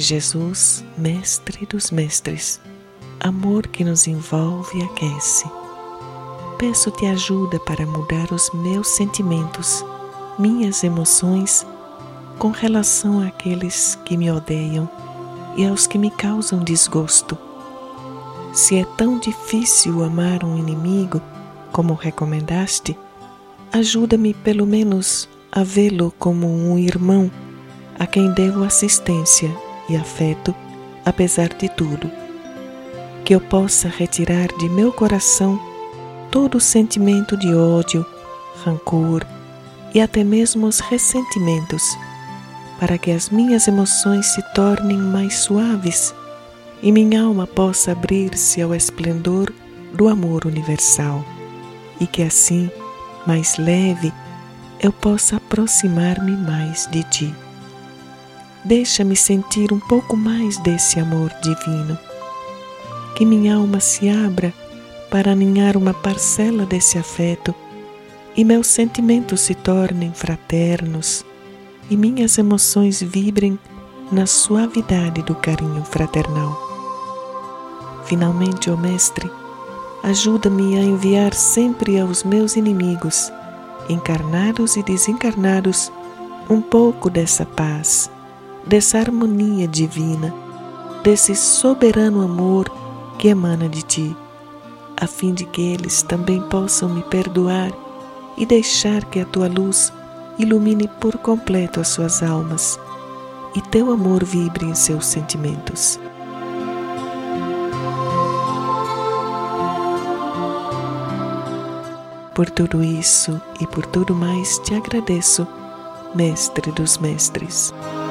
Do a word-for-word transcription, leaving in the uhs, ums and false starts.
Jesus, Mestre dos Mestres, amor que nos envolve e aquece. Peço-te ajuda para mudar os meus sentimentos, minhas emoções, com relação àqueles que me odeiam e aos que me causam desgosto. Se é tão difícil amar um inimigo, como recomendaste, ajuda-me pelo menos a vê-lo como um irmão a quem devo assistência e afeto, apesar de tudo. Que eu possa retirar de meu coração todo o sentimento de ódio, rancor e até mesmo os ressentimentos, para que as minhas emoções se tornem mais suaves e minha alma possa abrir-se ao esplendor do amor universal, e que assim, mais leve, eu possa aproximar-me mais de ti. Deixa-me sentir um pouco mais desse amor divino, que minha alma se abra para aninhar uma parcela desse afeto e meus sentimentos se tornem fraternos e minhas emoções vibrem na suavidade do carinho fraternal. Finalmente, ó Mestre, ajuda-me a enviar sempre aos meus inimigos, encarnados e desencarnados, um pouco dessa paz, dessa harmonia divina, desse soberano amor que emana de ti, a fim de que eles também possam me perdoar e deixar que a tua luz ilumine por completo as suas almas e teu amor vibre em seus sentimentos. Por tudo isso e por tudo mais te agradeço, Mestre dos Mestres.